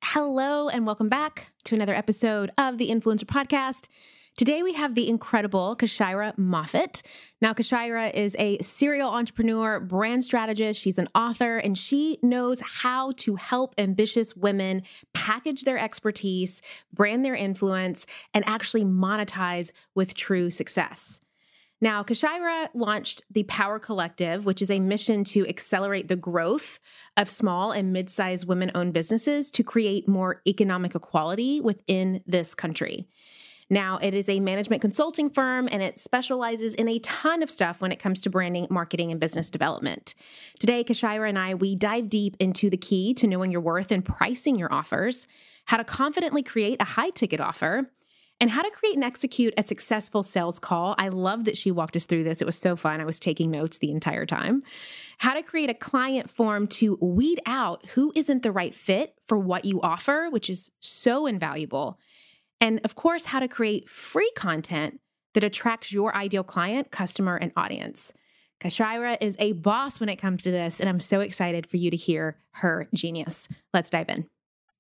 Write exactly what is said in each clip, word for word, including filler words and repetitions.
Hello, and welcome back to another episode of the Influencer Podcast. Today, we have the incredible Kashira Moffitt. Now, Kashira is a serial entrepreneur, brand strategist. She's an author, and she knows how to help ambitious women package their expertise, brand their influence, and actually monetize with true success. Now, Kashira launched the Power Collective, which is a mission to accelerate the growth of small and mid-sized women-owned businesses to create more economic equality within this country. Now, it is a management consulting firm, and it specializes in a ton of stuff when it comes to branding, marketing, and business development. Today, Kashira and I, we dive deep into the key to knowing your worth and pricing your offers, how to confidently create a high-ticket offer, and how to create and execute a successful sales call. I love that she walked us through this. It was so fun. I was taking notes the entire time. How to create a client form to weed out who isn't the right fit for what you offer, which is so invaluable. And of course, how to create free content that attracts your ideal client, customer, and audience. Kashira is a boss when it comes to this, and I'm so excited for you to hear her genius. Let's dive in.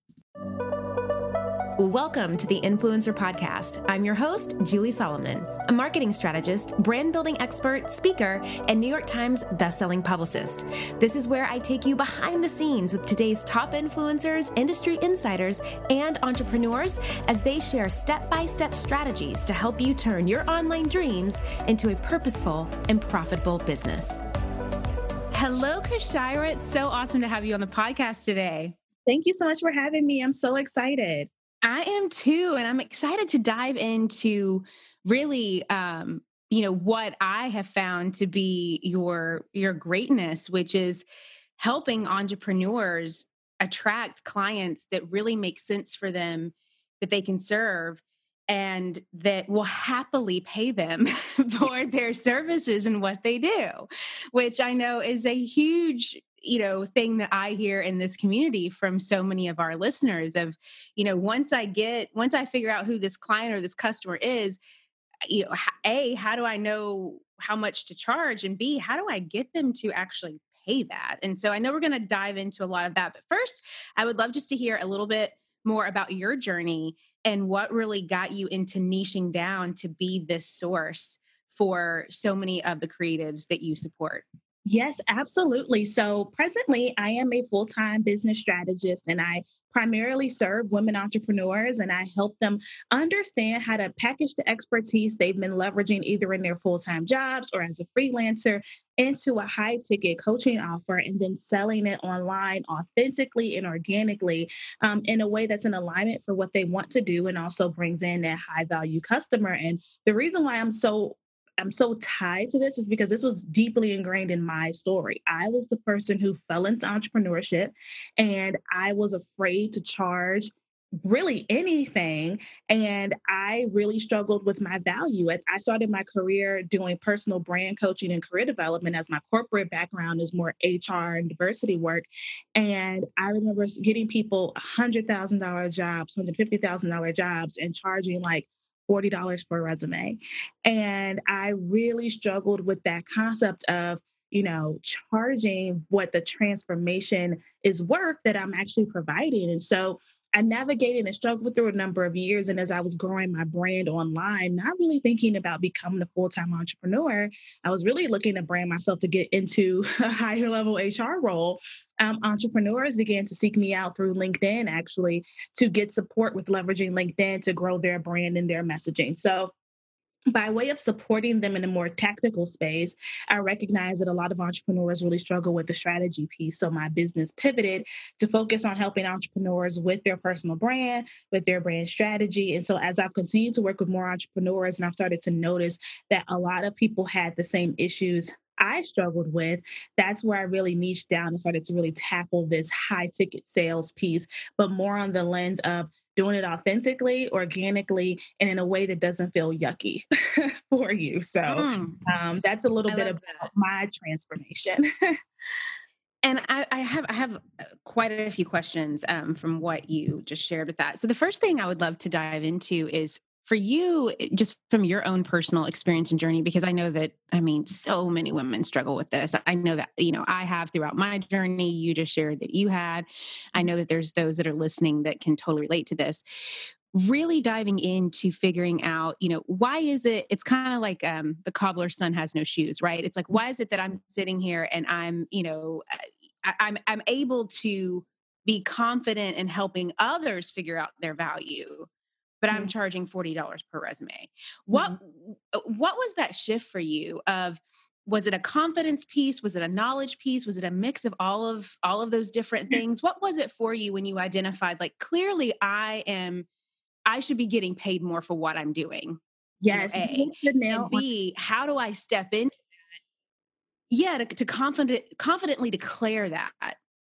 Welcome to the Influencer Podcast. I'm your host, Julie Solomon, a marketing strategist, brand building expert, speaker, and New York Times bestselling publicist. This is where I take you behind the scenes with today's top influencers, industry insiders, and entrepreneurs as they share step-by-step strategies to help you turn your online dreams into a purposeful and profitable business. Hello, Kashira. It's so awesome to have you on the podcast today. Thank you so much for having me. I'm so excited. I am too, and I'm excited to dive into really, um, you know, what I have found to be your your greatness, which is helping entrepreneurs attract clients that really make sense for them, that they can serve, and that will happily pay them for their services and what they do, which I know is a huge you know, thing that I hear in this community from so many of our listeners of, you know, once I get, once I figure out who this client or this customer is, you know, A, how do I know how much to charge? And B, how do I get them to actually pay that? And so I know we're going to dive into a lot of that. But first, I would love just to hear a little bit more about your journey and what really got you into niching down to be this source for so many of the creatives that you support. Yes, absolutely. So presently, I am a full-time business strategist, and I primarily serve women entrepreneurs, and I help them understand how to package the expertise they've been leveraging either in their full-time jobs or as a freelancer into a high-ticket coaching offer, and then selling it online authentically and organically um, in a way that's in alignment for what they want to do and also brings in that high-value customer. And the reason why I'm so I'm so tied to this is because this was deeply ingrained in my story. I was the person who fell into entrepreneurship, and I was afraid to charge really anything. And I really struggled with my value. I started my career doing personal brand coaching and career development, as my corporate background is more H R and diversity work. And I remember getting people one hundred thousand dollars jobs, one hundred fifty thousand dollars jobs, and charging like forty dollars for a resume. And I really struggled with that concept of, you know, charging what the transformation is worth that I'm actually providing. And so I navigated and struggled through a number of years. And as I was growing my brand online, not really thinking about becoming a full-time entrepreneur, I was really looking to brand myself to get into a higher level H R role. Um, entrepreneurs began to seek me out through LinkedIn, actually, to get support with leveraging LinkedIn to grow their brand and their messaging. So by way of supporting them in a more tactical space, I recognize that a lot of entrepreneurs really struggle with the strategy piece. So my business pivoted to focus on helping entrepreneurs with their personal brand, with their brand strategy. And so as I've continued to work with more entrepreneurs, and I've started to notice that a lot of people had the same issues I struggled with, that's where I really niched down and started to really tackle this high ticket sales piece, but more on the lens of doing it authentically, organically, and in a way that doesn't feel yucky for you. So mm. um, that's a little I bit about that. My transformation. And I, I have I have quite a few questions um, from what you just shared with that. So the first thing I would love to dive into is for you, just from your own personal experience and journey, because I know that, I mean, so many women struggle with this. I know that, you know, I have throughout my journey. You just shared that you had. I know that there's those that are listening that can totally relate to this. Really diving into figuring out, you know, why is it, it's kind of like um, the cobbler's son has no shoes, right? It's like, why is it that I'm sitting here and I'm, you know, I, I'm, I'm able to be confident in helping others figure out their value, but I'm Mm-hmm. charging forty dollars per resume. What, mm-hmm. what was that shift for you of, was it a confidence piece? Was it a knowledge piece? Was it a mix of all of, all of those different things? What was it for you when you identified, like, clearly I am, I should be getting paid more for what I'm doing? Yes. You know, A, the nail and B, how do I step into that? Yeah. To, to confident, confidently declare that.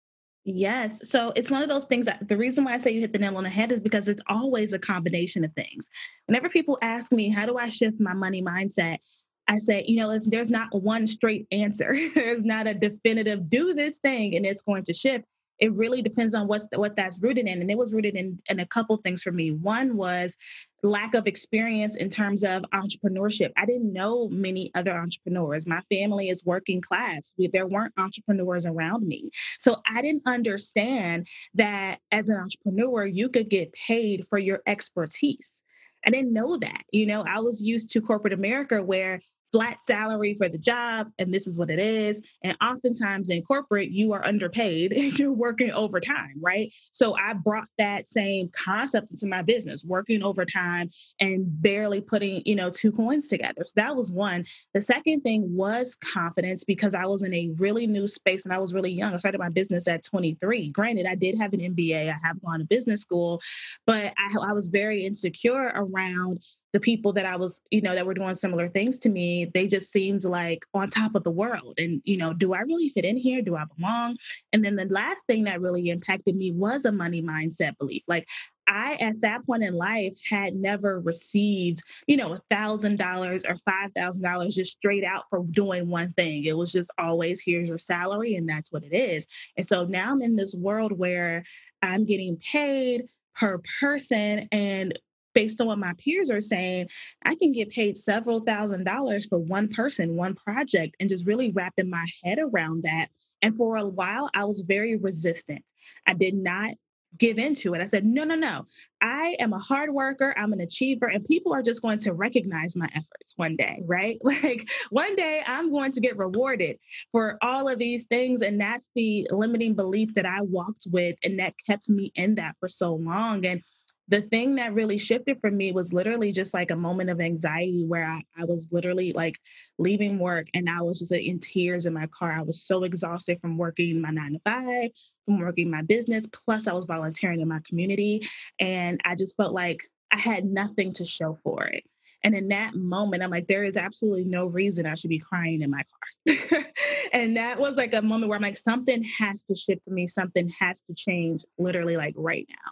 Yes. So it's one of those things that the reason why I say you hit the nail on the head is because it's always a combination of things. Whenever people ask me, how do I shift my money mindset? I say, you know, there's not one straight answer. There's not a definitive do this thing and it's going to shift. It really depends on what's the, what that's rooted in. And it was rooted in, in a couple things for me. One was lack of experience in terms of entrepreneurship. I didn't know many other entrepreneurs. My family is working class. We, there weren't entrepreneurs around me. So I didn't understand that as an entrepreneur, you could get paid for your expertise. I didn't know that. You know, I was used to corporate America where flat salary for the job, and this is what it is. And oftentimes in corporate, you are underpaid and you're working overtime, right? So I brought that same concept into my business, working overtime and barely putting, you know, two coins together. So that was one. The second thing was confidence because I was in a really new space and I was really young. I started my business at twenty-three. Granted, I did have an M B A. I have gone to business school, but I, I was very insecure around the people that I was, you know, that were doing similar things to me. They just seemed like on top of the world. And, you know, do I really fit in here? Do I belong? And then the last thing that really impacted me was a money mindset belief. Like I, at that point in life, had never received, you know, a thousand dollars or five thousand dollars just straight out for doing one thing. It was just always, here's your salary, and that's what it is. And so now I'm in this world where I'm getting paid per person, and based on what my peers are saying, I can get paid several thousand dollars for one person, one project, and just really wrapping my head around that. And for a while, I was very resistant. I did not give into it. I said, no, no, no. I am a hard worker. I'm an achiever, and people are just going to recognize my efforts one day, right? Like one day I'm going to get rewarded for all of these things. And that's the limiting belief that I walked with, and that kept me in that for so long. And the thing that really shifted for me was literally just like a moment of anxiety where I, I was literally like leaving work and I was just like, in tears in my car. I was so exhausted from working my nine to five, from working my business. Plus I was volunteering in my community. And I just felt like I had nothing to show for it. And in that moment, I'm like, there is absolutely no reason I should be crying in my car. And that was like a moment where I'm like, something has to shift for me. Something has to change literally like right now.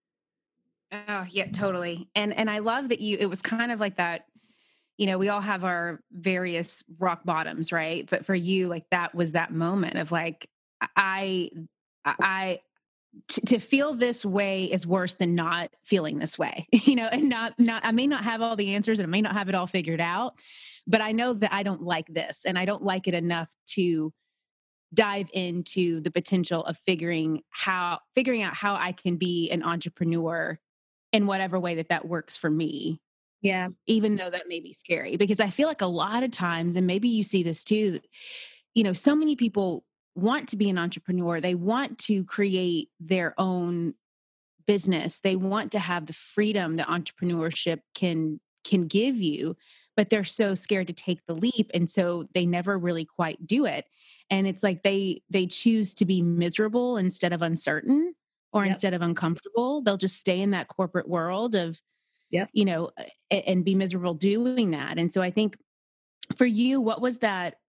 Oh, yeah, totally. And and I love that you, it was kind of like that, you know, we all have our various rock bottoms, right? But for you, like that was that moment of like, I, I, to, to feel this way is worse than not feeling this way, you know, and not, not, I may not have all the answers and I may not have it all figured out, but I know that I don't like this and I don't like it enough to dive into the potential of figuring how, figuring out how I can be an entrepreneur in whatever way that that works for me. Yeah. Even though that may be scary, because I feel like a lot of times, and maybe you see this too, you know, so many people want to be an entrepreneur. They want to create their own business. They want to have the freedom that entrepreneurship can, can give you, but they're so scared to take the leap. And so they never really quite do it. And it's like they, they choose to be miserable instead of uncertain. Or yep. Instead of uncomfortable, they'll just stay in that corporate world of, yep. you know, and, and be miserable doing that. And so I think for you, what was that,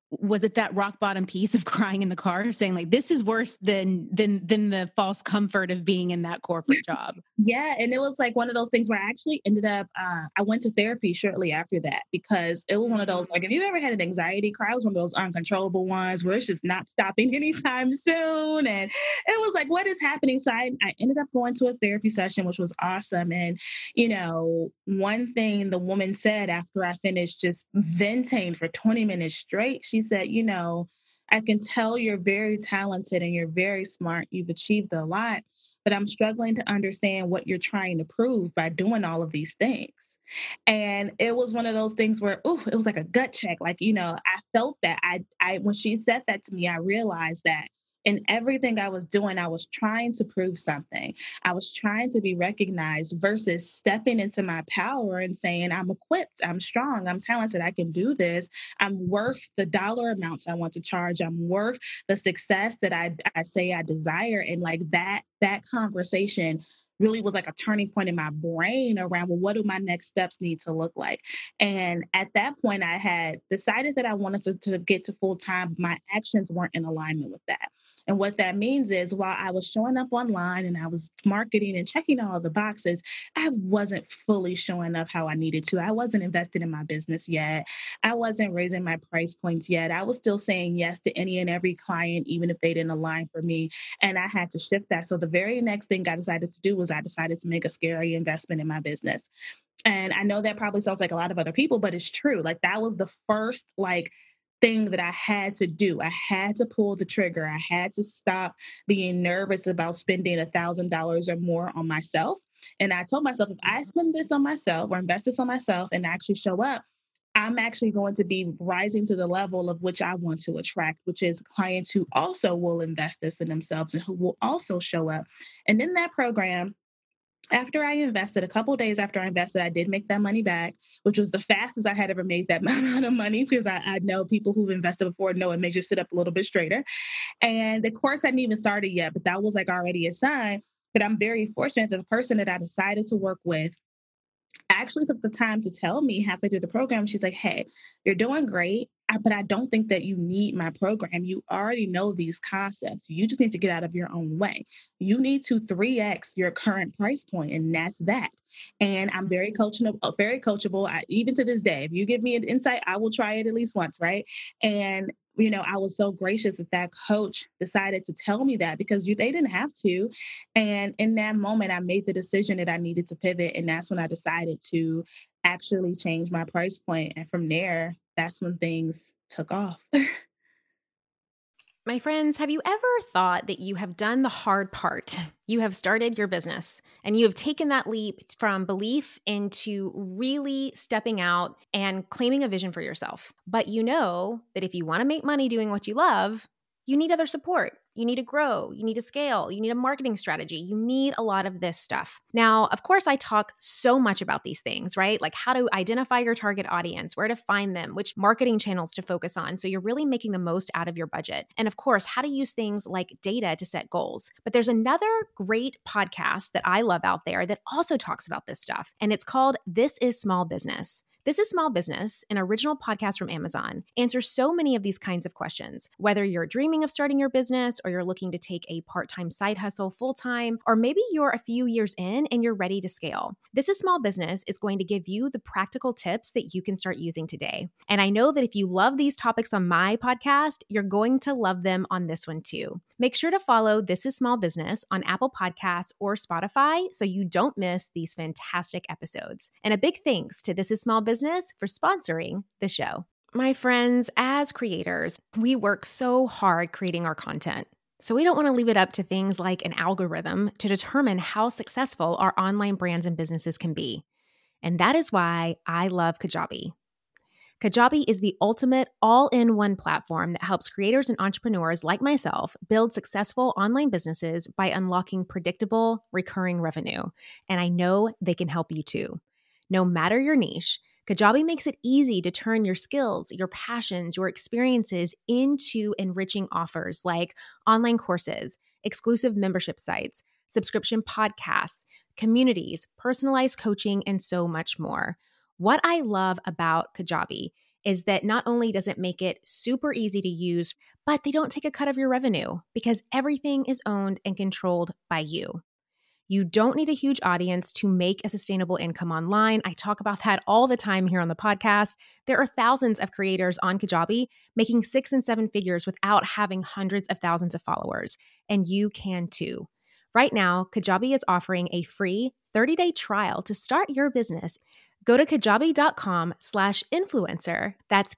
was it that rock bottom piece of crying in the car saying like, this is worse than, than, than the false comfort of being in that corporate job? Yeah. And it was like one of those things where I actually ended up, uh, I went to therapy shortly after that because it was one of those, like, if you ever had an anxiety cry, it was one of those uncontrollable ones where it's just not stopping anytime soon. And it was like, what is happening? So I, I ended up going to a therapy session, which was awesome. And, you know, one thing the woman said after I finished just venting for twenty minutes straight, she said, you know, I can tell you're very talented and you're very smart. You've achieved a lot, but I'm struggling to understand what you're trying to prove by doing all of these things. And it was one of those things where, oh, it was like a gut check. Like, you know, I felt that I, I, when she said that to me, I realized that in everything I was doing, I was trying to prove something. I was trying to be recognized versus stepping into my power and saying, I'm equipped, I'm strong, I'm talented, I can do this. I'm worth the dollar amounts I want to charge. I'm worth the success that I, I say I desire. And like that, that conversation really was like a turning point in my brain around, well, what do my next steps need to look like? And at that point, I had decided that I wanted to, to get to full time. My actions weren't in alignment with that. And what that means is while I was showing up online and I was marketing and checking all of the boxes, I wasn't fully showing up how I needed to. I wasn't invested in my business yet. I wasn't raising my price points yet. I was still saying yes to any and every client, even if they didn't align for me. And I had to shift that. So the very next thing I decided to do was I decided to make a scary investment in my business. And I know that probably sounds like a lot of other people, but it's true. Like that was the first, like, thing that I had to do. I had to pull the trigger. I had to stop being nervous about spending a thousand dollars or more on myself. And I told myself, if I spend this on myself or invest this on myself and actually show up, I'm actually going to be rising to the level of which I want to attract, which is clients who also will invest this in themselves and who will also show up. And in that program, after I invested, a couple of days after I invested, I did make that money back, which was the fastest I had ever made that amount of money because I, I know people who've invested before know it makes you sit up a little bit straighter. And the course hadn't even started yet, but that was like already a sign. But I'm very fortunate that the person that I decided to work with actually took the time to tell me halfway through the program. She's like, hey, you're doing great, but I don't think that you need my program. You already know these concepts. You just need to get out of your own way. You need to three X your current price point, and that's that. And I'm very coachable, very coachable. I, even to this day, if you give me an insight, I will try it at least once, right? And you know, I was so gracious that that coach decided to tell me that because you, they didn't have to. And in that moment, I made the decision that I needed to pivot. And that's when I decided to actually change my price point. And from there, that's when things took off. My friends, have you ever thought that you have done the hard part? You have started your business and you have taken that leap from belief into really stepping out and claiming a vision for yourself. But you know that if you want to make money doing what you love, you need other support. You need to grow. You need to scale. You need a marketing strategy. You need a lot of this stuff. Now, of course, I talk so much about these things, right? Like how to identify your target audience, where to find them, which marketing channels to focus on. So you're really making the most out of your budget. And of course, how to use things like data to set goals. But there's another great podcast that I love out there that also talks about this stuff. And it's called This is Small Business. This is Small Business, an original podcast from Amazon, answers so many of these kinds of questions. Whether you're dreaming of starting your business or you're looking to take a part-time side hustle full-time, or maybe you're a few years in and you're ready to scale. This is Small Business is going to give you the practical tips that you can start using today. And I know that if you love these topics on my podcast, you're going to love them on this one too. Make sure to follow This is Small Business on Apple Podcasts or Spotify so you don't miss these fantastic episodes. And a big thanks to This is Small Business for sponsoring the show. My friends, as creators, we work so hard creating our content. So we don't want to leave it up to things like an algorithm to determine how successful our online brands and businesses can be. And that is why I love Kajabi. Kajabi is the ultimate all-in-one platform that helps creators and entrepreneurs like myself build successful online businesses by unlocking predictable, recurring revenue. And I know they can help you too. No matter your niche, Kajabi makes it easy to turn your skills, your passions, your experiences into enriching offers like online courses, exclusive membership sites, subscription podcasts, communities, personalized coaching, and so much more. What I love about Kajabi is that not only does it make it super easy to use, but they don't take a cut of your revenue because everything is owned and controlled by you. You don't need a huge audience to make a sustainable income online. I talk about that all the time here on the podcast. There are thousands of creators on Kajabi making six and seven figures without having hundreds of thousands of followers, and you can too. Right now, Kajabi is offering a free thirty-day trial to start your business. Go to kajabi.com slash influencer. That's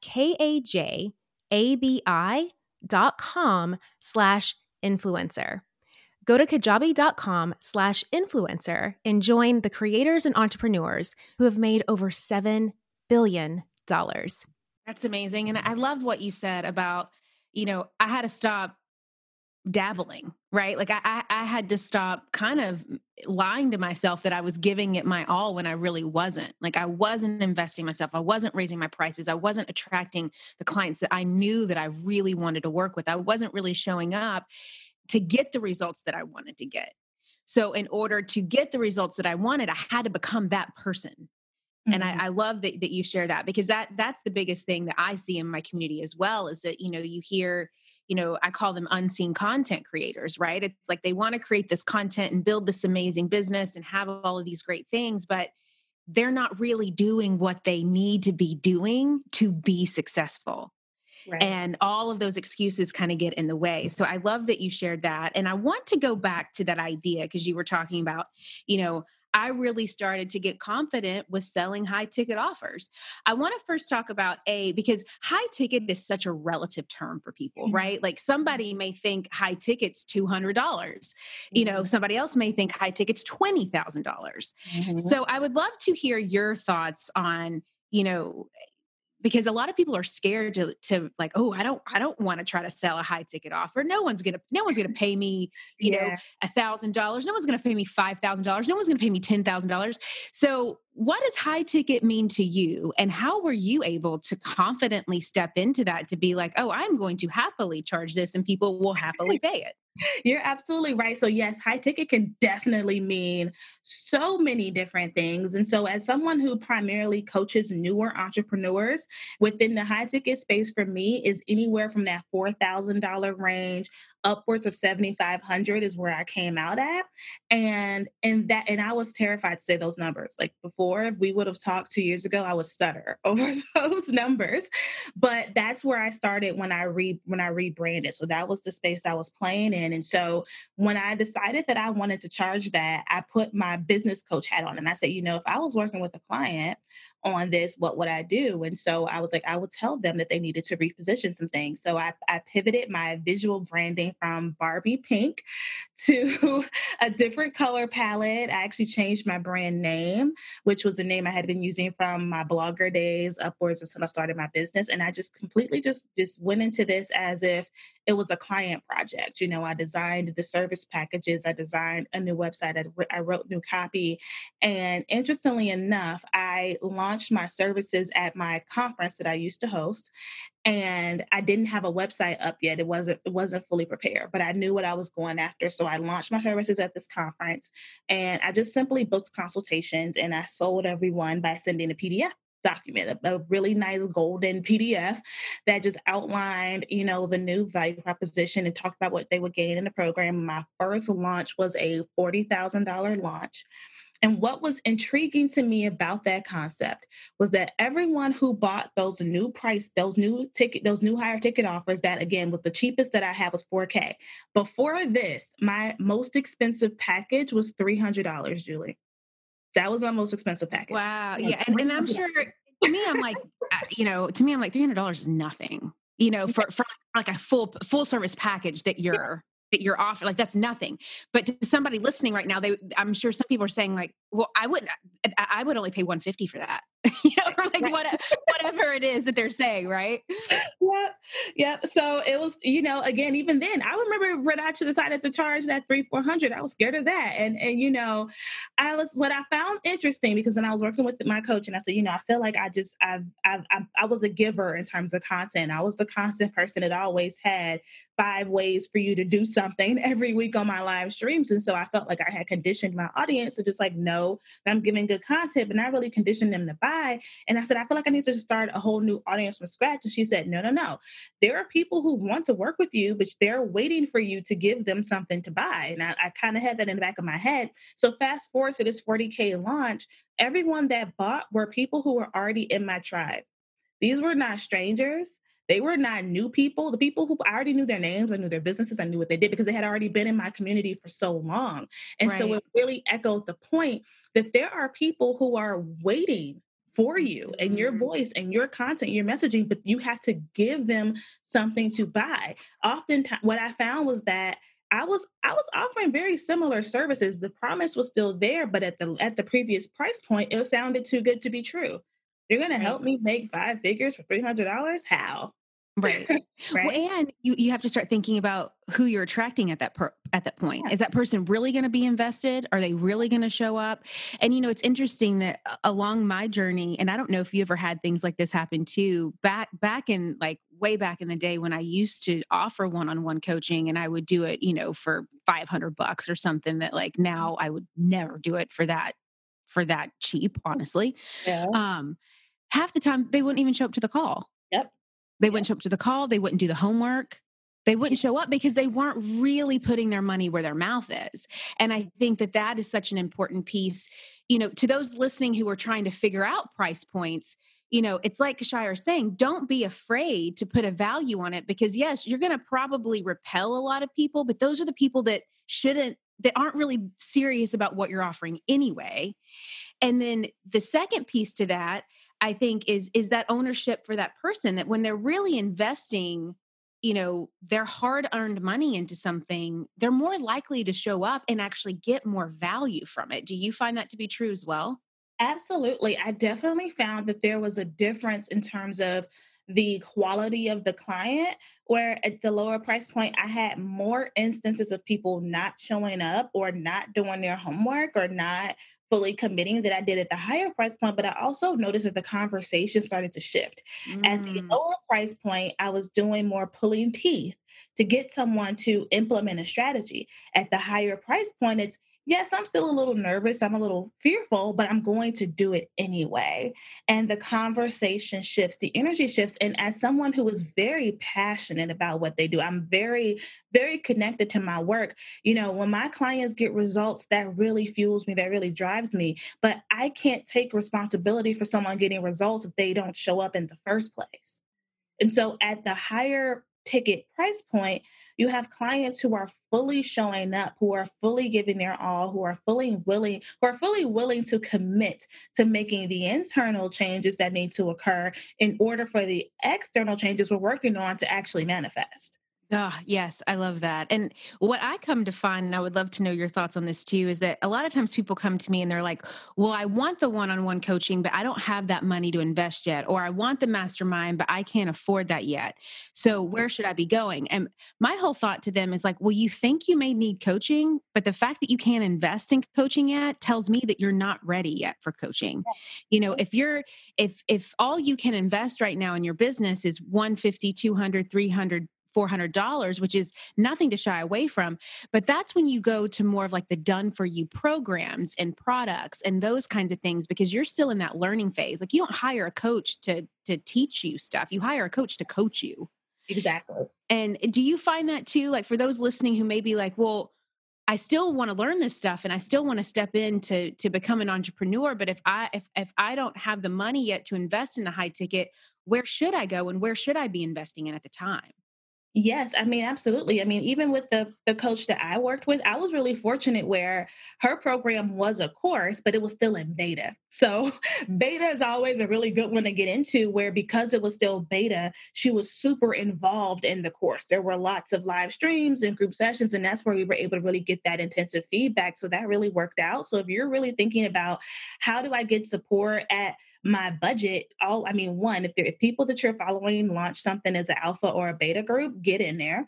K-A-J-A-B-I dot com slash influencer. Go to kajabi.com slash influencer and join the creators and entrepreneurs who have made over seven billion dollars. That's amazing. And I love what you said about, you know, I had to stop dabbling, right? Like I, I, I had to stop kind of lying to myself that I was giving it my all when I really wasn't. Like I wasn't investing myself. I wasn't raising my prices. I wasn't attracting the clients that I knew that I really wanted to work with. I wasn't really showing up to get the results that I wanted to get. So in order to get the results that I wanted, I had to become that person. Mm-hmm. And I, I love that, that you share that, because that that's the biggest thing that I see in my community as well, is that, you know, you hear, you know, I call them unseen content creators, right? It's like they want to create this content and build this amazing business and have all of these great things, but they're not really doing what they need to be doing to be successful. Right. And all of those excuses kind of get in the way. So I love that you shared that. And I want to go back to that idea, because you were talking about, you know, I really started to get confident with selling high ticket offers. I want to first talk about a, because high ticket is such a relative term for people, mm-hmm. right? Like somebody may think high ticket's two hundred dollars. Mm-hmm. You know, somebody else may think high ticket's twenty thousand dollars. Mm-hmm. So I would love to hear your thoughts on, you know, because a lot of people are scared to, to like, oh, I don't, I don't want to try to sell a high ticket offer. No one's going to, no one's going to pay me, you yeah. know, a thousand dollars. No one's going to pay me five thousand dollars. No one's going to pay me ten thousand dollars. So what does high ticket mean to you? And how were you able to confidently step into that to be like, oh, I'm going to happily charge this and people will happily pay it? You're absolutely right. So yes, high ticket can definitely mean so many different things. And so as someone who primarily coaches newer entrepreneurs, within the high ticket space for me is anywhere from that four thousand dollars range upwards of seventy-five hundred is where I came out at. And and that and I was terrified to say those numbers. Like before, if we would have talked two years ago, I would stutter over those numbers. But that's where I started when I re when I rebranded. So that was the space I was playing in. And so when I decided that I wanted to charge that, I put my business coach hat on and I said, you know, if I was working with a client on this, what would I do? And so I was like, I would tell them that they needed to reposition some things. So I, I pivoted my visual branding from Barbie pink to a different color palette. I actually changed my brand name, which was the name I had been using from my blogger days upwards until I started my business. And I just completely just, just went into this as if it was a client project. You know, I designed the service packages. I designed a new website. I, I wrote new copy. And interestingly enough, I launched my services at my conference that I used to host. And I didn't have a website up yet. It wasn't, it wasn't fully prepared, but I knew what I was going after. So I launched my services at this conference and I just simply booked consultations and I sold everyone by sending a P D F document, a, a really nice golden P D F that just outlined, you know, the new value proposition and talked about what they would gain in the program. My first launch was a forty thousand dollars launch. And what was intriguing to me about that concept was that everyone who bought those new price, those new ticket, those new higher ticket offers that, again, with the cheapest that I had was four K. Before this, my most expensive package was three hundred dollars, Julie. That was my most expensive package. Wow. Yeah. And, and I'm sure to me, I'm like, you know, to me, I'm like three hundred dollars is nothing, you know, for, for like a full, full service package that you're, yes. that you're offering, like that's nothing. But to somebody listening right now, they, I'm sure some people are saying like, well, I wouldn't, I, I would only pay one hundred fifty dollars for that, you know, or like what, whatever it is that they're saying. Right. Yep. Yep. So it was, you know, again, even then I remember when I decided to charge that three, four hundred, I was scared of that. And, and, you know, I was, what I found interesting because then I was working with my coach and I said, you know, I feel like I just, I've, I've, I've I was a giver in terms of content. I was the constant person that always had five ways for you to do something every week on my live streams. And so I felt like I had conditioned my audience to just like know that I'm giving good content, but not really condition them to buy buy. And I said, I feel like I need to start a whole new audience from scratch. And she said, no, no, no. There are people who want to work with you, but they're waiting for you to give them something to buy. And I, I kind of had that in the back of my head. So fast forward to this forty K launch, everyone that bought were people who were already in my tribe. These were not strangers. They were not new people. The people who I already knew their names, I knew their businesses, I knew what they did because they had already been in my community for so long. And so Right. it really echoed the point that there are people who are waiting for you and your Mhm. voice and your content, your messaging, but you have to give them something to buy. Oftentimes, what I found was that I was I was offering very similar services. The promise was still there, but at the at the previous price point, it sounded too good to be true. You're going to Right. help me make five figures for three hundred dollars? How? Right. Well, Right? and you you have to start thinking about who you're attracting at that per, at that point. Yeah. Is that person really going to be invested? Are they really going to show up? And you know, it's interesting that uh, along my journey, and I don't know if you ever had things like this happen too. Back back in like way back in the day when I used to offer one-on-one coaching, and I would do it, you know, for five hundred bucks or something. That like now I would never do it for that for that cheap, honestly. Yeah. Um, half the time they wouldn't even show up to the call. Yep. They Yep. wouldn't show up to the call. They wouldn't do the homework. They wouldn't show up because they weren't really putting their money where their mouth is. And I think that that is such an important piece, you know, to those listening who are trying to figure out price points. You know, it's like Kashaya is saying, don't be afraid to put a value on it because yes, you're going to probably repel a lot of people, but those are the people that shouldn't, that aren't really serious about what you're offering anyway. And then the second piece to that, I think is, is that ownership for that person that when they're really investing, you know, their hard earned money into something, they're more likely to show up and actually get more value from it. Do you find that to be true as well? Absolutely. I definitely found that there was a difference in terms of the quality of the client, where at the lower price point, I had more instances of people not showing up or not doing their homework or not fully committing that I did at the higher price point. But I also noticed that the conversation started to shift. At the Mm, lower price point, I was doing more pulling teeth to get someone to implement a strategy. At the higher price point, it's yes, I'm still a little nervous. I'm a little fearful, but I'm going to do it anyway. And the conversation shifts, the energy shifts. And as someone who is very passionate about what they do, I'm very, very connected to my work. You know, when my clients get results, that really fuels me, that really drives me. But I can't take responsibility for someone getting results if they don't show up in the first place. And so at the higher ticket price point, you have clients who are fully showing up, who are fully giving their all, who are fully willing, who are fully willing to commit to making the internal changes that need to occur in order for the external changes we're working on to actually manifest. Ah, yes, I love that. And what I come to find, and I would love to know your thoughts on this too, is that a lot of times people come to me and they're like, well, I want the one on one coaching, but I don't have that money to invest yet. Or I want the mastermind, but I can't afford that yet. So where should I be going? And my whole thought to them is like, well, you think you may need coaching, but the fact that you can't invest in coaching yet tells me that you're not ready yet for coaching. You know, if you're, if, if all you can invest right now in your business is one fifty, two hundred, three hundred, four hundred dollars, which is nothing to shy away from. But that's when you go to more of like the done for you programs and products and those kinds of things, because you're still in that learning phase. Like you don't hire a coach to, to teach you stuff. You hire a coach to coach you. Exactly. And do you find that too? Like for those listening who may be like, well, I still want to learn this stuff and I still want to step in to, to become an entrepreneur. But if I, if, if I don't have the money yet to invest in the high ticket, where should I go and where should I be investing in at the time? Yes, I mean, absolutely. I mean, even with the the coach that I worked with, I was really fortunate where her program was a course, but it was still in beta. So beta is always a really good one to get into where because it was still beta, she was super involved in the course. There were lots of live streams and group sessions, and that's where we were able to really get that intensive feedback. So that really worked out. So if you're really thinking about how do I get support at my budget, all I mean, one, if there if people that you're following launch something as an alpha or a beta group, get in there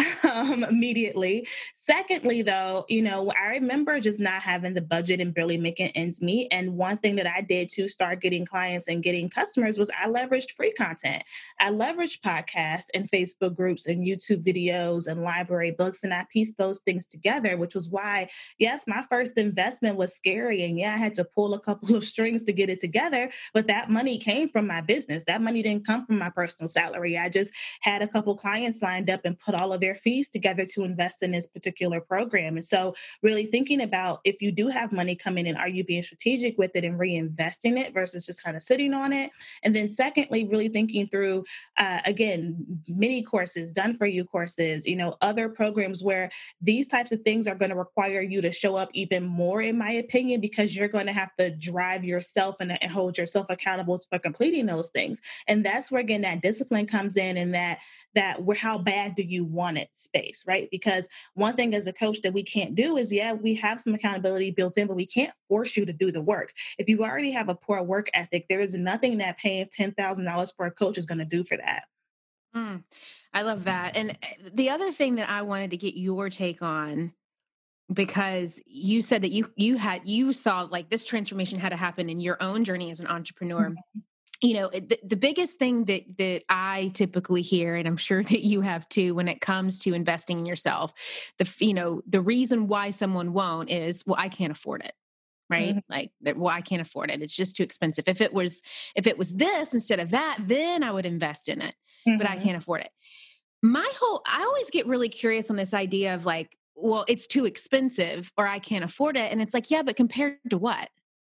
um, immediately. Secondly, though, you know, I remember just not having the budget and barely making ends meet. And one thing that I did to start getting clients and getting customers was I leveraged free content. I leveraged podcasts and Facebook groups and YouTube videos and library books, and I pieced those things together, which was why, yes, my first investment was scary. And yeah, I had to pull a couple of strings to get it together. but that money came from my business. That money didn't come from my personal salary. I just had a couple clients lined up and put all of their fees together to invest in this particular program. And so really thinking about, if you do have money coming in, are you being strategic with it and reinvesting it versus just kind of sitting on it? And then secondly, really thinking through, uh, again, mini courses, done for you courses, you know, other programs where these types of things are going to require you to show up even more, in my opinion, because you're going to have to drive yourself and, and hold yourself accountable for completing those things. And that's where, again, that discipline comes in, and that, that where, how bad do you want it space, right? Because one thing as a coach that we can't do is, yeah, we have some accountability built in, but we can't force you to do the work. If you already have a poor work ethic, there is nothing that paying ten thousand dollars for a coach is going to do for that. Mm, I love that. And the other thing that I wanted to get your take on, because you said that you you had you saw like this transformation had to happen in your own journey as an entrepreneur. Mm-hmm. You know, the, the biggest thing that that I typically hear, and I'm sure that you have too, when it comes to investing in yourself, the you know the reason why someone won't is, well, I can't afford it. Right? Mm-hmm. Like, well, I can't afford it. It's just too expensive. If it was, if it was this instead of that, then I would invest in it, mm-hmm. but I can't afford it. My whole, I always get really curious on this idea of like, well, it's too expensive or I can't afford it. And it's like, yeah, but compared to what?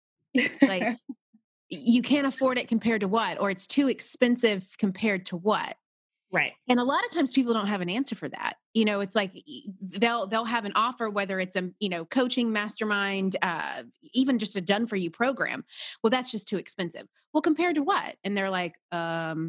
Like, you can't afford it compared to what? Or it's too expensive compared to what? Right. And a lot of times people don't have an answer for that. You know, it's like they'll they'll have an offer, whether it's a, you know, coaching mastermind, uh, even just a done for you program. Well, that's just too expensive. Well, compared to what? And they're like, um,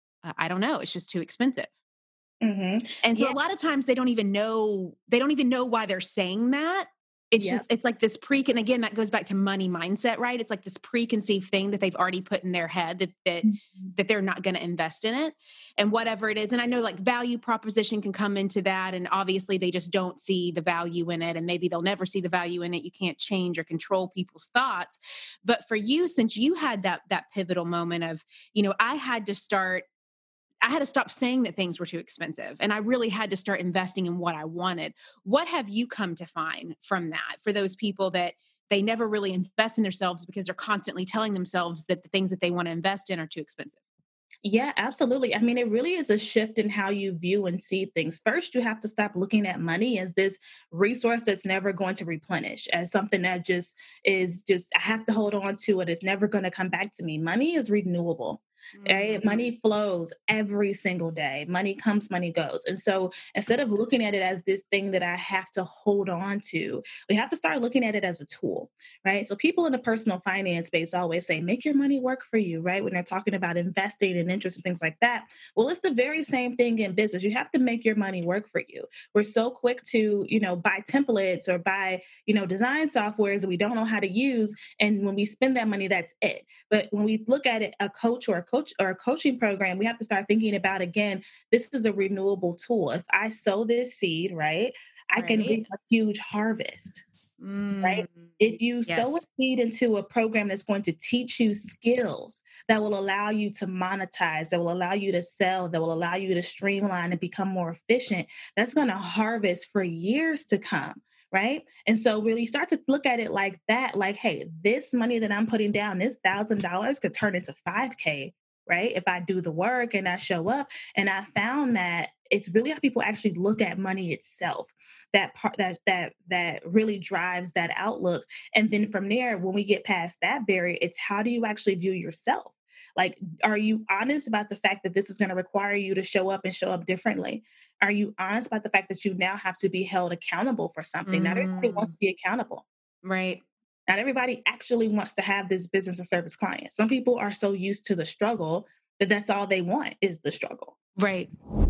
I don't know. It's just too expensive. Mm-hmm. And so yeah. a lot of times they don't even know, they don't even know why they're saying that. It's yep. just, it's like this pre, and again, that goes back to money mindset, right? It's like this preconceived thing that they've already put in their head that, that, mm-hmm. that they're not going to invest in it and whatever it is. And I know like value proposition can come into that. And obviously they just don't see the value in it. And maybe they'll never see the value in it. You can't change or control people's thoughts. But for you, since you had that, that pivotal moment of, you know, I had to start I had to stop saying that things were too expensive, and I really had to start investing in what I wanted. What have you come to find from that for those people that they never really invest in themselves because they're constantly telling themselves that the things that they want to invest in are too expensive? Yeah, absolutely. I mean, it really is a shift in how you view and see things. First, you have to stop looking at money as this resource that's never going to replenish, as something that just is just, I have to hold on to it. It's never going to come back to me. Money is renewable. Right? Mm-hmm. Money flows every single day. Money comes, money goes. And so instead of looking at it as this thing that I have to hold on to, we have to start looking at it as a tool, right? So people in the personal finance space always say, make your money work for you, right? When they're talking about investing and interest and things like that. Well, it's the very same thing in business. You have to make your money work for you. We're so quick to, you know, buy templates or buy, you know, design softwares that we don't know how to use. And when we spend that money, that's it. But when we look at it, a coach or a coach or a coaching program, we have to start thinking about, again, this is a renewable tool. If I sow this seed, right, I right. can reap a huge harvest, mm, right? If you yes. sow a seed into a program that's going to teach you skills that will allow you to monetize, that will allow you to sell, that will allow you to streamline and become more efficient, that's going to harvest for years to come. Right. And so really start to look at it like that, like, hey, this money that I'm putting down, this thousand dollars could turn into five K, right? If I do the work and I show up. And I found that it's really how people actually look at money itself. That part that that that really drives that outlook. And then from there, when we get past that barrier, it's how do you actually view yourself? Like, are you honest about the fact that this is going to require you to show up and show up differently? Are you honest about the fact that you now have to be held accountable for something? Mm. Not everybody wants to be accountable. Right. Not everybody actually wants to have this business and service client. Some people are so used to the struggle that that's all they want is the struggle. Right.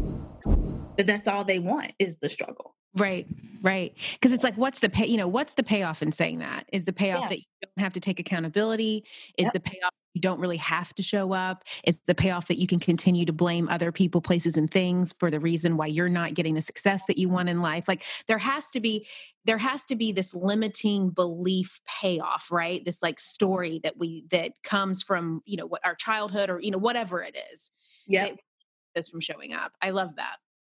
That that's all they want is the struggle. Right. Right. Because it's like, what's the pay, you know, what's the payoff in saying that? Is the payoff yeah. that you don't have to take accountability? Is yep. the payoff you don't really have to show up? Is the payoff that you can continue to blame other people, places, and things for the reason why you're not getting the success that you want in life? Like there has to be, there has to be this limiting belief payoff, right? This like story that we, that comes from, you know, what our childhood or, you know, whatever it is. Yeah. This from showing up. I love that.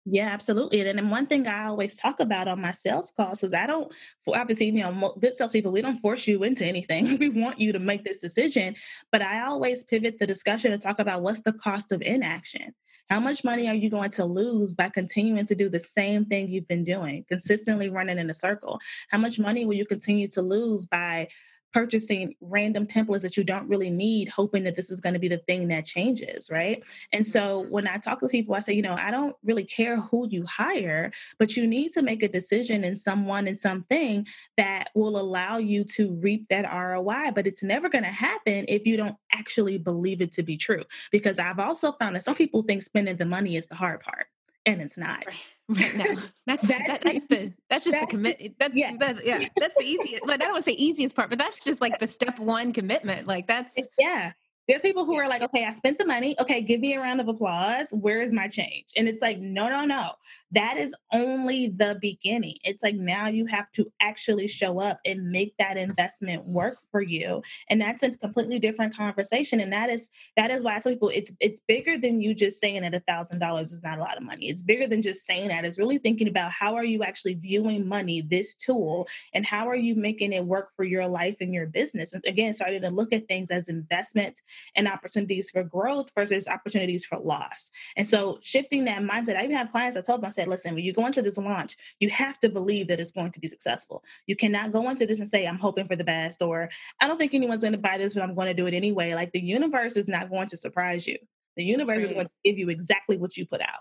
Yeah, absolutely. And then one thing I always talk about on my sales calls is I don't, for obviously, you know, mo- good salespeople, we don't force you into anything. We want you to make this decision. But I always pivot the discussion and talk about what's the cost of inaction. How much money are you going to lose by continuing to do the same thing you've been doing, consistently running in a circle? How much money will you continue to lose by purchasing random templates that you don't really need, hoping that this is going to be the thing that changes, right? And so when I talk to people, I say, you know, I don't really care who you hire, but you need to make a decision in someone and something that will allow you to reap that R O I. But it's never going to happen if you don't actually believe it to be true. Because I've also found that some people think spending the money is the hard part, and it's not. Right. Right. No, that's That's that, the, that's the that's just the that's the, commit. That's yeah. that's yeah. That's the easiest. But I don't want to say easiest part, but that's just like the step one commitment. Like that's It's, yeah. There's people who yeah. are like, okay, I spent the money. Okay, give me a round of applause. Where is my change? And it's like, no, no, no. That is only the beginning. It's like now you have to actually show up and make that investment work for you. And that's a completely different conversation. And that is that is why some people it's it's bigger than you just saying that a thousand dollars is not a lot of money. It's bigger than just saying that. It's really thinking about how are you actually viewing money, this tool, and how are you making it work for your life and your business. And again, starting to look at things as investments and opportunities for growth versus opportunities for loss. And so shifting that mindset, I even have clients, I told them, I said, listen, when you go into this launch, you have to believe that it's going to be successful. You cannot go into this and say, I'm hoping for the best, or I don't think anyone's going to buy this, but I'm going to do it anyway. Like the universe is not going to surprise you. The universe is going Right. to give you exactly what you put out.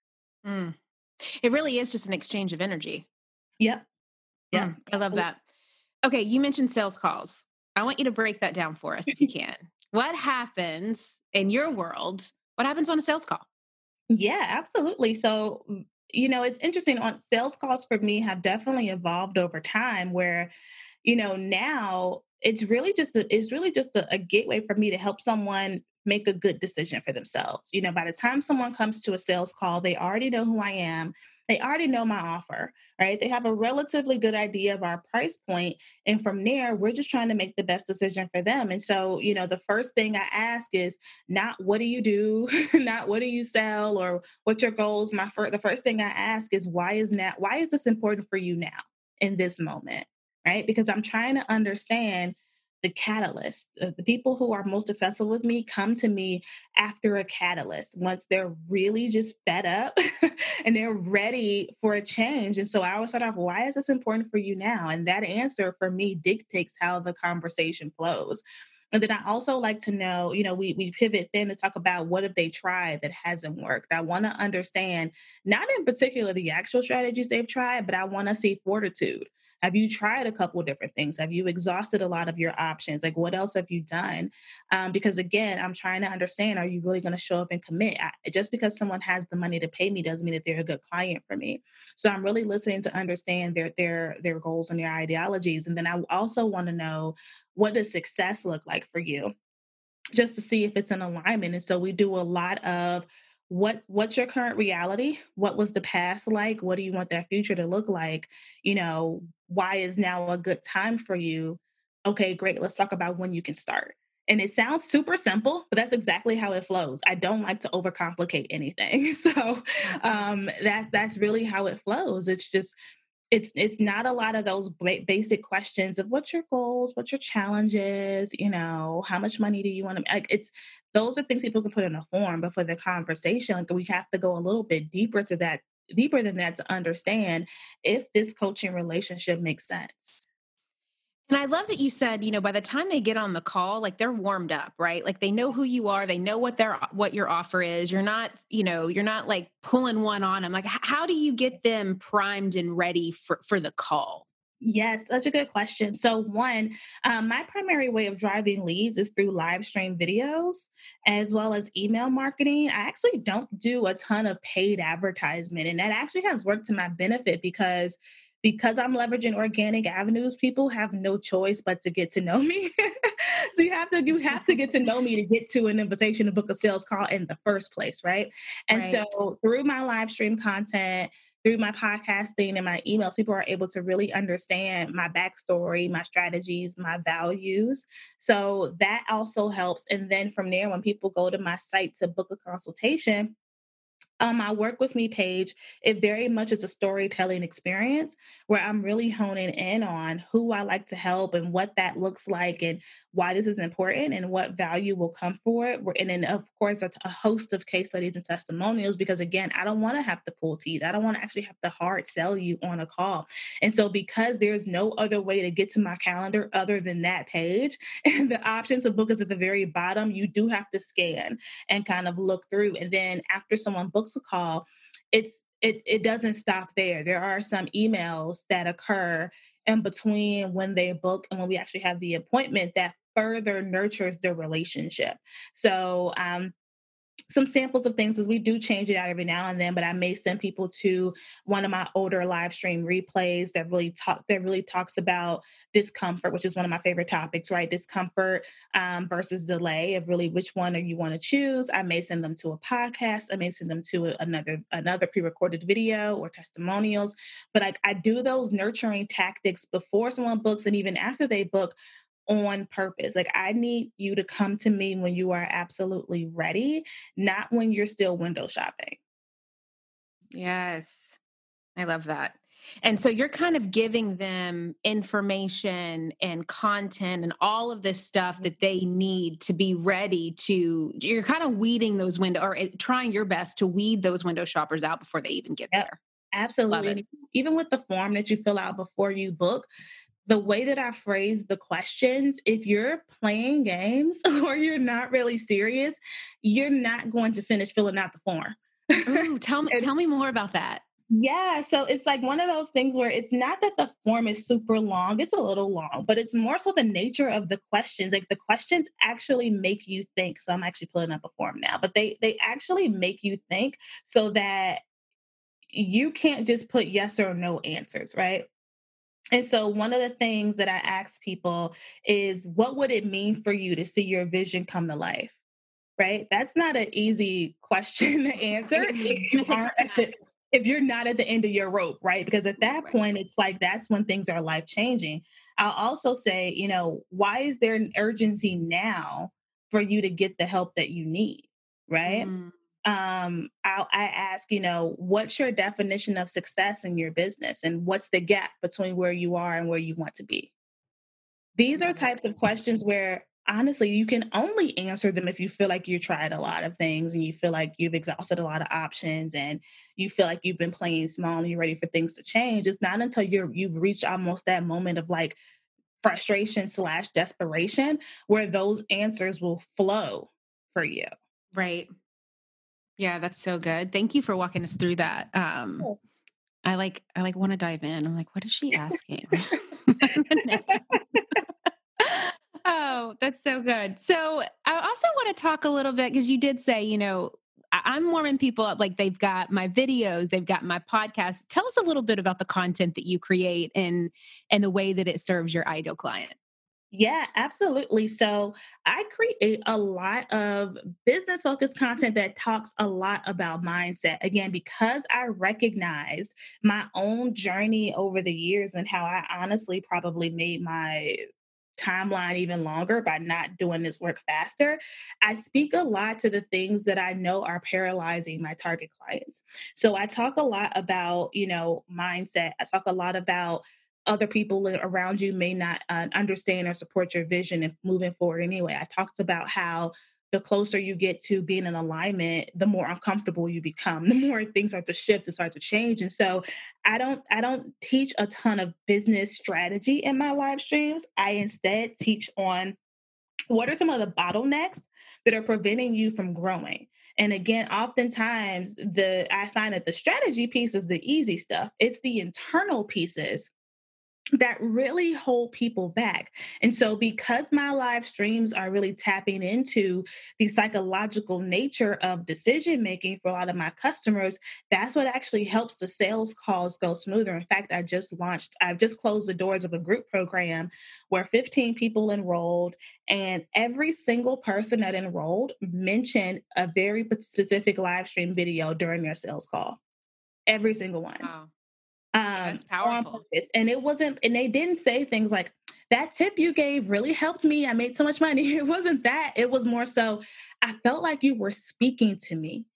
Mm. It really is just an exchange of energy. Yep. Yep. Mm, I love that. Okay, you mentioned sales calls. I want you to break that down for us if you can. What happens in your world? What happens on a sales call? Yeah, absolutely. So, mm, you know, it's interesting on sales calls for me have definitely evolved over time where, you know, now it's really just a, it's really just a, a gateway for me to help someone make a good decision for themselves. You know, by the time someone comes to a sales call, they already know who I am. They already know my offer, right? They have a relatively good idea of our price point. And from there, we're just trying to make the best decision for them. And so, you know, the first thing I ask is not what do you do, not what do you sell or what's your goals. My first, the first thing I ask is why is now, why is this important for you now in this moment? Right? Because I'm trying to understand the catalyst. Uh, The people who are most successful with me come to me after a catalyst, once they're really just fed up and they're ready for a change. And so I always start off, why is this important for you now? And that answer for me dictates how the conversation flows. And then I also like to know, you know, we we pivot then to talk about what have they tried that hasn't worked. I want to understand, not in particular the actual strategies they've tried, but I want to see fortitude. Have you tried a couple of different things? Have you exhausted a lot of your options? Like, what else have you done? Um, because again, I'm trying to understand: are you really going to show up and commit? I, just because someone has the money to pay me doesn't mean that they're a good client for me. So I'm really listening to understand their their their goals and their ideologies, and then I also want to know, what does success look like for you, just to see if it's in alignment. And so we do a lot of what what's your current reality? What was the past like? What do you want that future to look like? You know, why is now a good time for you? Okay, great. Let's talk about when you can start. And it sounds super simple, but that's exactly how it flows. I don't like to overcomplicate anything. So um, that that's really how it flows. It's just it's it's not a lot of those ba- basic questions of what's your goals, what's your challenges, you know, how much money do you want to like it's those are things people can put in a form, but for the conversation, like we have to go a little bit deeper to that, deeper than that to understand if this coaching relationship makes sense. And I love that you said, you know, by the time they get on the call, like they're warmed up, right? Like they know who you are, they know what their what your offer is. You're not, you know, you're not like pulling one on them. Like, h- how do you get them primed and ready for for the call? Yes, such a good question. So, one, um, my primary way of driving leads is through live stream videos as well as email marketing. I actually don't do a ton of paid advertisement, and that actually has worked to my benefit because because I'm leveraging organic avenues. People have no choice but to get to know me. So you have to you have to get to know me to get to an invitation to book a sales call in the first place, right? And Right. so through my live stream content, through my podcasting and my emails, people are able to really understand my backstory, my strategies, my values. So that also helps. And then from there, when people go to my site to book a consultation, On my Work With Me page, it very much is a storytelling experience where I'm really honing in on who I like to help and what that looks like and why this is important and what value will come for it. And then, of course, a, a host of case studies and testimonials, because again, I don't want to have to pull teeth. I don't want to actually have to hard sell you on a call. And so because there's no other way to get to my calendar other than that page, and the option to book is at the very bottom, you do have to scan and kind of look through. And then after someone books a call, it's it it doesn't stop there. There are some emails that occur in between when they book and when we actually have the appointment that further nurtures the relationship. So um some samples of things is we do change it out every now and then, but I may send people to one of my older live stream replays that really talk that really talks about discomfort, which is one of my favorite topics, right? Discomfort um, versus delay of really which one are you want to choose. I may send them to a podcast. I may send them to a, another another pre-recorded video or testimonials. But I, I do those nurturing tactics before someone books and even after they book on purpose. Like I need you to come to me when you are absolutely ready, not when you're still window shopping. Yes. I love that. And so you're kind of giving them information and content and all of this stuff that they need to be ready to, you're kind of weeding those window or trying your best to weed those window shoppers out before they even get Yep, there. absolutely. Even with the form that you fill out before you book, the way that I phrase the questions, if you're playing games or you're not really serious, you're not going to finish filling out the form. Ooh, tell me, tell me more about that. Yeah. So it's like one of those things where it's not that the form is super long. It's a little long, but it's more so the nature of the questions. Like the questions actually make you think. So I'm actually pulling up a form now, but they, they actually make you think so that you can't just put yes or no answers, right? And so one of the things that I ask people is, what would it mean for you to see your vision come to life? Right? That's not an easy question to answer if, you aren't at the, if you're not at the end of your rope, right? Because at that point, it's like, that's when things are life changing. I'll also say, you know, why is there an urgency now for you to get the help that you need? Right? Mm. Um, I'll, I ask, you know, what's your definition of success in your business and what's the gap between where you are and where you want to be? These are types of questions where honestly, you can only answer them if you feel like you tried a lot of things and you feel like you've exhausted a lot of options and you feel like you've been playing small and you're ready for things to change. It's not until you're, you've reached almost that moment of like frustration slash desperation where those answers will flow for you. Right. Yeah, that's so good. Thank you for walking us through that. Um, oh. I like, I like want to dive in. I'm like, what is she asking? Oh, that's so good. So I also want to talk a little bit because you did say, you know, I'm warming people up. Like they've got my videos, they've got my podcast. Tell us a little bit about the content that you create and and the way that it serves your ideal client. Yeah, absolutely. So I create a lot of business focused content that talks a lot about mindset. Again, because I recognized my own journey over the years and how I honestly probably made my timeline even longer by not doing this work faster. I speak a lot to the things that I know are paralyzing my target clients. So I talk a lot about, you know, mindset. I talk a lot about other people around you may not uh, understand or support your vision and moving forward anyway. I talked about how the closer you get to being in alignment, the more uncomfortable you become, the more things start to shift and start to change. And so I don't, I don't teach a ton of business strategy in my live streams. I instead teach on what are some of the bottlenecks that are preventing you from growing. And again, oftentimes the, I find that the strategy piece is the easy stuff. It's the internal pieces that really hold people back. And so because my live streams are really tapping into the psychological nature of decision making for a lot of my customers, that's what actually helps the sales calls go smoother. In fact, I just launched, I've just closed the doors of a group program where fifteen people enrolled, and every single person that enrolled mentioned a very specific live stream video during their sales call. Every single one. Wow. Um, yeah, that's powerful. And it wasn't, and they didn't say things like, that tip you gave really helped me. I made so much money. It wasn't that. It was more so, I felt like you were speaking to me.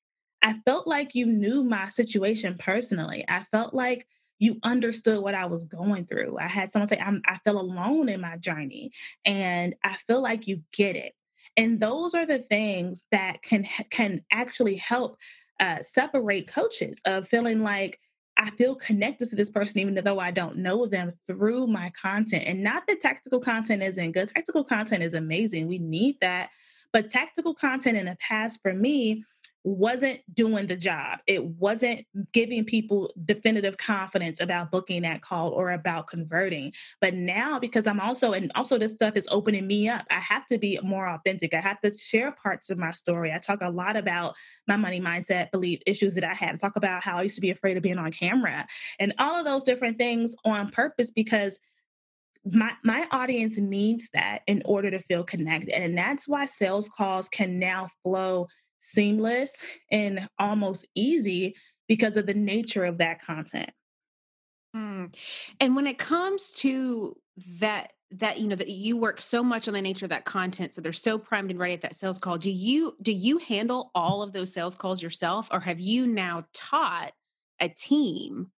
I felt like you knew my situation personally. I felt like you understood what I was going through. I had someone say, I'm, I feel alone in my journey, and I feel like you get it. And those are the things that can can actually help uh, separate coaches of feeling like I feel connected to this person, even though I don't know them, through my content. And not that tactical content isn't good. Tactical content is amazing. We need that. But tactical content in the past for me wasn't doing the job. It wasn't giving people definitive confidence about booking that call or about converting. But now, because I'm also, and also this stuff is opening me up, I have to be more authentic. I have to share parts of my story. I talk a lot about my money mindset, belief issues that I had. I talk about how I used to be afraid of being on camera and all of those different things on purpose, because my my audience needs that in order to feel connected. And that's why sales calls can now flow seamless and almost easy because of the nature of that content. Mm. And when it comes to that, that, you know, that you work so much on the nature of that content, so they're so primed and ready at that sales call. Do you, do you handle all of those sales calls yourself, or have you now taught a team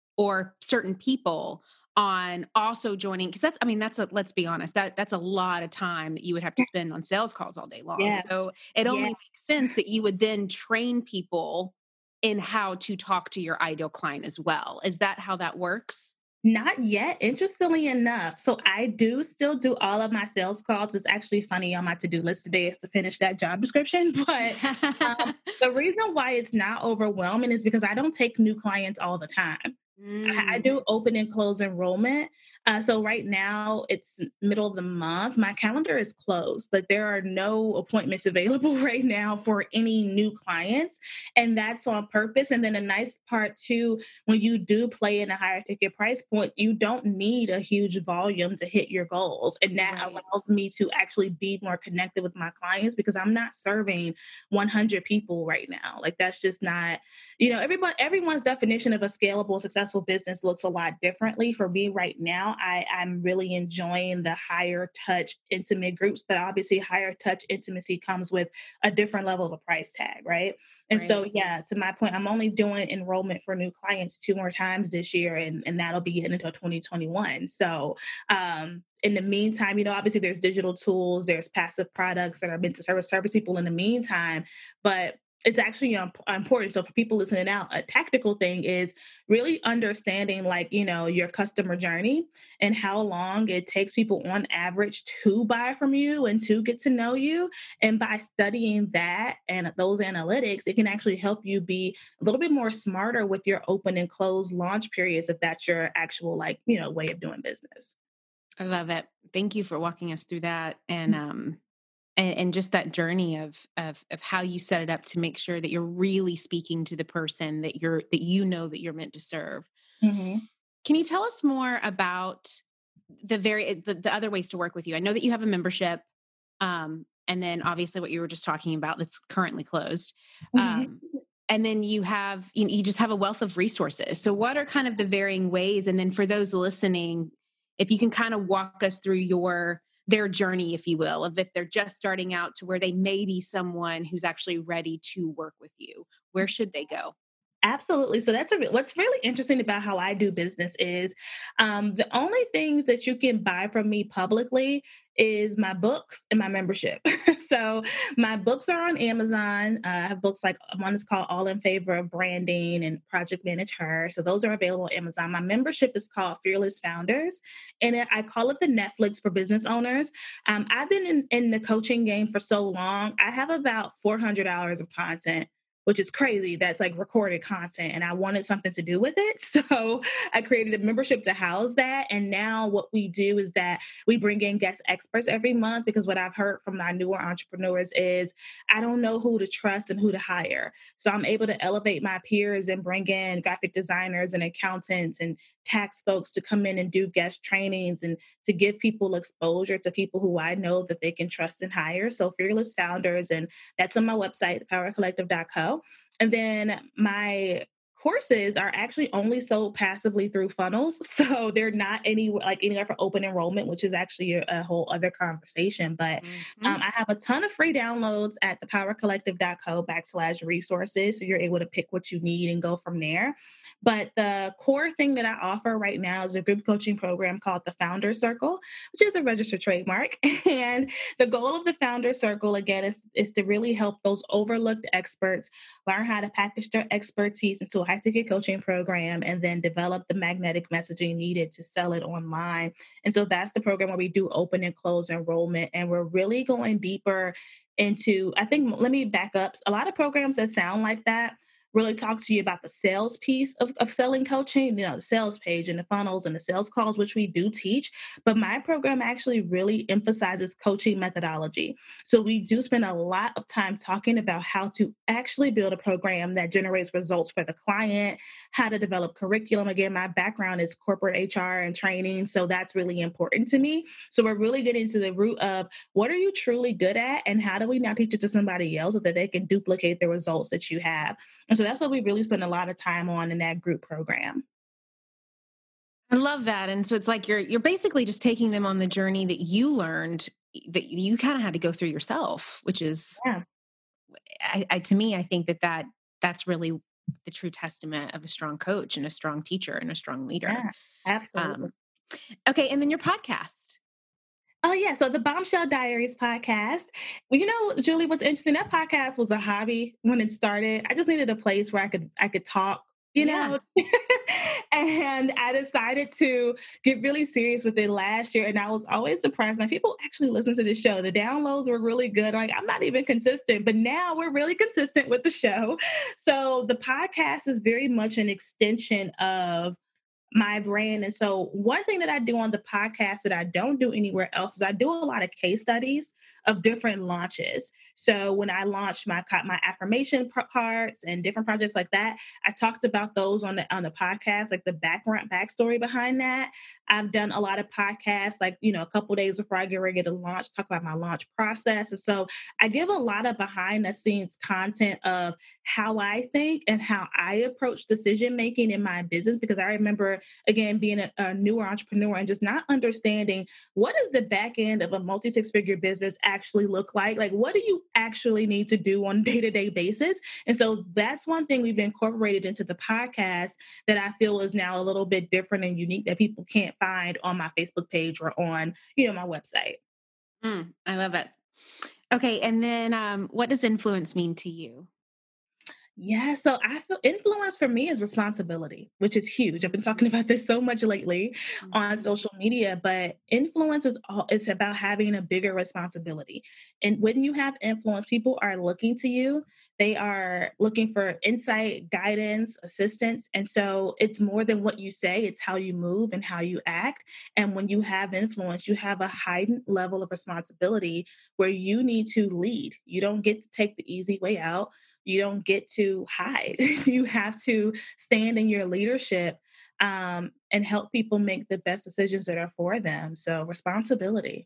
or certain people on also joining? Because that's, I mean, that's a, let's be honest, that that's a lot of time that you would have to spend on sales calls all day long. Yeah. So it Yeah. only makes sense that you would then train people in how to talk to your ideal client as well. Is that how that works? Not yet, interestingly enough. So I do still do all of my sales calls. It's actually funny on my to-do list today is to finish that job description. But um, the reason why it's not overwhelming is because I don't take new clients all the time. I, I Mm. do open and close enrollment. Uh, so right now it's middle of the month. My calendar is closed. Like there are no appointments available right now for any new clients. And that's on purpose. And then a nice part too, when you do play in a higher ticket price point, you don't need a huge volume to hit your goals. And that Right. allows me to actually be more connected with my clients because I'm not serving one hundred people right now. Like that's just not, you know, everyone, everyone's definition of a scalable, successful business looks a lot differently. For me right now, I, I'm really enjoying the higher touch intimate groups, but obviously higher touch intimacy comes with a different level of a price tag, right? And Right. so, yeah, to my point, I'm only doing enrollment for new clients two more times this year, and, and that'll be getting until twenty twenty-one. So, um, in the meantime, you know, obviously there's digital tools, there's passive products that are meant to service service people in the meantime, but it's actually um, important. So for people listening out, a tactical thing is really understanding like, you know, your customer journey and how long it takes people on average to buy from you and to get to know you. And by studying that and those analytics, it can actually help you be a little bit more smarter with your open and close launch periods if that's your actual like, you know, way of doing business. I love it. Thank you for walking us through that. And, um, and, and just that journey of, of, of how you set it up to make sure that you're really speaking to the person that you're, that you know, that you're meant to serve. Mm-hmm. Can you tell us more about the very, the, the other ways to work with you? I know that you have a membership, um, and then obviously what you were just talking about that's currently closed. Mm-hmm. Um, and then you have, you, you just have a wealth of resources. So what are kind of the varying ways? And then for those listening, if you can kind of walk us through your, their journey, if you will, of if they're just starting out to where they may be someone who's actually ready to work with you, where should they go? Absolutely. So that's a, what's really interesting about how I do business is um, the only things that you can buy from me publicly is my books and my membership. So my books are on Amazon. Uh, I have books like one is called All in Favor of Branding and Project Manage Her. So those are available on Amazon. My membership is called Fearless Founders, and it, I call it the Netflix for business owners. Um, I've been in, in the coaching game for so long. I have about four hundred hours of content, which is crazy. That's like recorded content. And I wanted something to do with it. So I created a membership to house that. And now what we do is that we bring in guest experts every month, because what I've heard from my newer entrepreneurs is I don't know who to trust and who to hire. So I'm able to elevate my peers and bring in graphic designers and accountants and tax folks to come in and do guest trainings and to give people exposure to people who I know that they can trust and hire. So Fearless Founders, and that's on my website, the power collective dot co. And then my courses are actually only sold passively through funnels. So they're not any like anywhere for open enrollment, which is actually a, a whole other conversation. But Mm-hmm. um, I have a ton of free downloads at thepowercollective.co backslash resources. So you're able to pick what you need and go from there. But the core thing that I offer right now is a group coaching program called the Founder Circle, which is a registered trademark. And the goal of the Founder Circle, again, is, is to really help those overlooked experts learn how to package their expertise into a high-ticket coaching program and then develop the magnetic messaging needed to sell it online. And so that's the program where we do open and close enrollment. And we're really going deeper into, I think, let me back up. A lot of programs that sound like that really talk to you about the sales piece of, of selling coaching, you know, the sales page and the funnels and the sales calls, which we do teach. But my program actually really emphasizes coaching methodology. So we do spend a lot of time talking about how to actually build a program that generates results for the client, how to develop curriculum. Again, my background is corporate H R and training, so that's really important to me. So we're really getting to the root of what are you truly good at and how do we now teach it to somebody else so that they can duplicate the results that you have. And so that's what we really spend a lot of time on in that group program. I love that. And so it's like you're you're basically just taking them on the journey that you learned that you kind of had to go through yourself, which is, yeah. I, I to me, I think that, that that's really the true testament of a strong coach and a strong teacher and a strong leader. Yeah, absolutely. Um, okay. And then your podcast. Oh, yeah. So the Bombshell Diaries podcast, well, you know, Julie, what's interesting, that podcast was a hobby when it started. I just needed a place where I could I could talk, you Yeah. know, and I decided to get really serious with it last year. And I was always surprised when people actually listen to the show. The downloads were really good. Like, I'm not even consistent, but now we're really consistent with the show. So the podcast is very much an extension of my brand. And so one thing that I do on the podcast that I don't do anywhere else is I do a lot of case studies of different launches. So when I launched my my affirmation cards and different projects like that, I talked about those on the on the podcast, like the background backstory behind that. I've done a lot of podcasts, like, you know, a couple of days before I get ready to launch, talk about my launch process. And so I give a lot of behind the scenes content of how I think and how I approach decision making in my business, because I remember, again, being a, a newer entrepreneur and just not understanding what is the back end of a multi six figure business actually look like? Like, what do you actually need to do on a day-to-day basis? And so that's one thing we've incorporated into the podcast that I feel is now a little bit different and unique that people can't find on my Facebook page or on, you know, my website. Mm, I love it. Okay. And then um, what does influence mean to you? Yeah, so I feel influence for me is responsibility, which is huge. I've been talking about this so much lately mm-hmm. on social media, but influence is all, it's about having a bigger responsibility. And when you have influence, people are looking to you. They are looking for insight, guidance, assistance. And so it's more than what you say, it's how you move and how you act. And when you have influence, you have a heightened level of responsibility where you need to lead. You don't get to take the easy way out. You don't get to hide. You have to stand in your leadership um, and help people make the best decisions that are for them. So responsibility.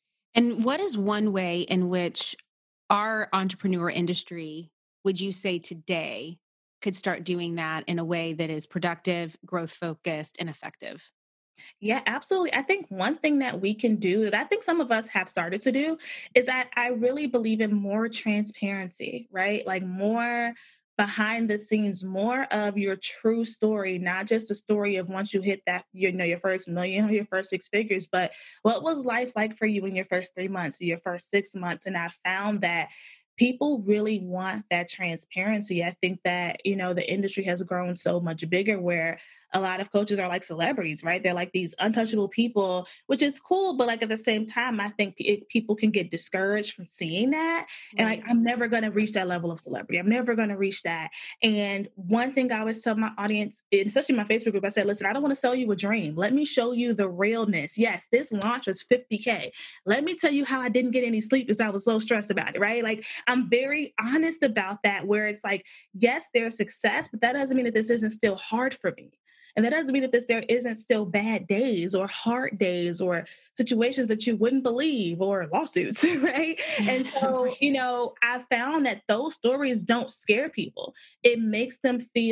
And what is one way in which our entrepreneur industry, would you say today, could start doing that in a way that is productive, growth focused, and effective? Yeah, absolutely. I think one thing that we can do that I think some of us have started to do is that I really believe in more transparency, right? Like more behind the scenes, more of your true story, not just a story of once you hit that, you know, your first million or your first six figures, but what was life like for you in your first three months, or your first six months? And I found that people really want that transparency. I think that, you know, the industry has grown so much bigger where a lot of coaches are like celebrities, right? They're like these untouchable people, which is cool. But like at the same time, I think it, people can get discouraged from seeing that. And like, I'm never going to reach that level of celebrity. I'm never going to reach that. And one thing I always tell my audience, especially my Facebook group, I said, listen, I don't want to sell you a dream. Let me show you the realness. Yes, this launch was fifty K. Let me tell you how I didn't get any sleep because I was so stressed about it, right? Like, I'm very honest about that, where it's like, yes, there's success, but that doesn't mean that this isn't still hard for me. And that doesn't mean that this, there isn't still bad days or hard days or situations that you wouldn't believe or lawsuits, right? And so, you know, I found that those stories don't scare people. It makes them feel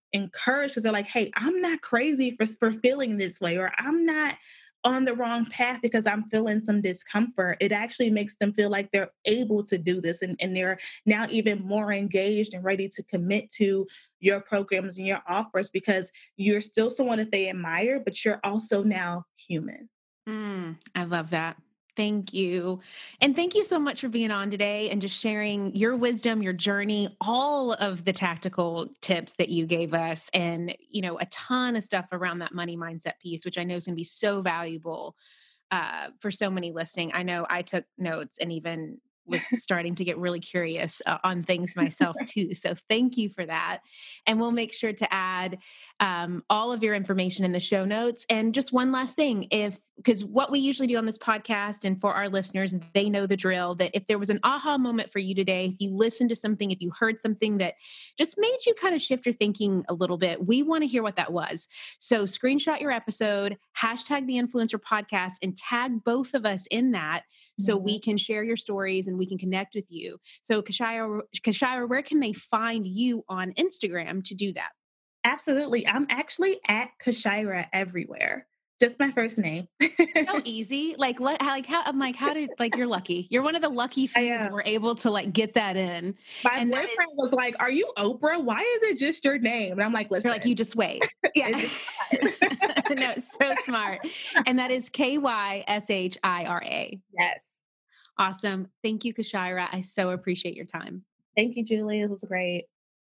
encouraged because they're like, hey, I'm not crazy for, for feeling this way, or I'm not on the wrong path because I'm feeling some discomfort. It actually makes them feel like they're able to do this, and, and they're now even more engaged and ready to commit to your programs and your offers because you're still someone that they admire, but you're also now human. Mm, I love that. Thank you. And thank you so much for being on today and just sharing your wisdom, your journey, all of the tactical tips that you gave us, and, you know, a ton of stuff around that money mindset piece, which I know is going to be so valuable uh, for so many listening. I know I took notes and even was starting to get really curious uh, on things myself too. So thank you for that. And we'll make sure to add um, all of your information in the show notes. And just one last thing, if, because what we usually do on this podcast and for our listeners, they know the drill, that if there was an aha moment for you today, if you listened to something, if you heard something that just made you kind of shift your thinking a little bit, we want to hear what that was. So screenshot your episode, hashtag the Influencer Podcast, and tag both of us in that so mm-hmm. we can share your stories and we can connect with you. So Kashira, Kashira, where can they find you on Instagram to do that? Absolutely. I'm actually at Kashira everywhere. Just my first name. So easy. Like what, how, like how, I'm like, how did, like, you're lucky. You're one of the lucky few that were able to like get that in. My and boyfriend is, was like, are you Oprah? Why is it just your name? And I'm like, listen. You're like, you just wait. Yeah. No, it's so smart. And that is K Y S H I R A. Yes. Awesome. Thank you, Kashira. I so appreciate your time. Thank you, Julie. This was great.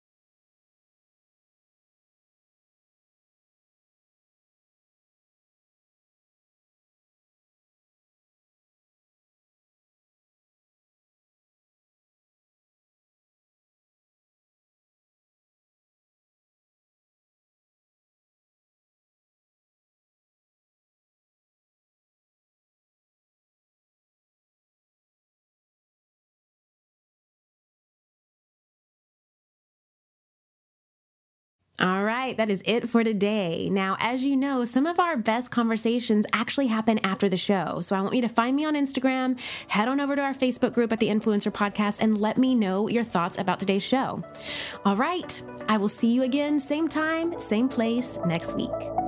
All right, that is it for today. Now, as you know, some of our best conversations actually happen after the show. So I want you to find me on Instagram, head on over to our Facebook group at the Influencer Podcast, and let me know your thoughts about today's show. All right, I will see you again, same time, same place next week.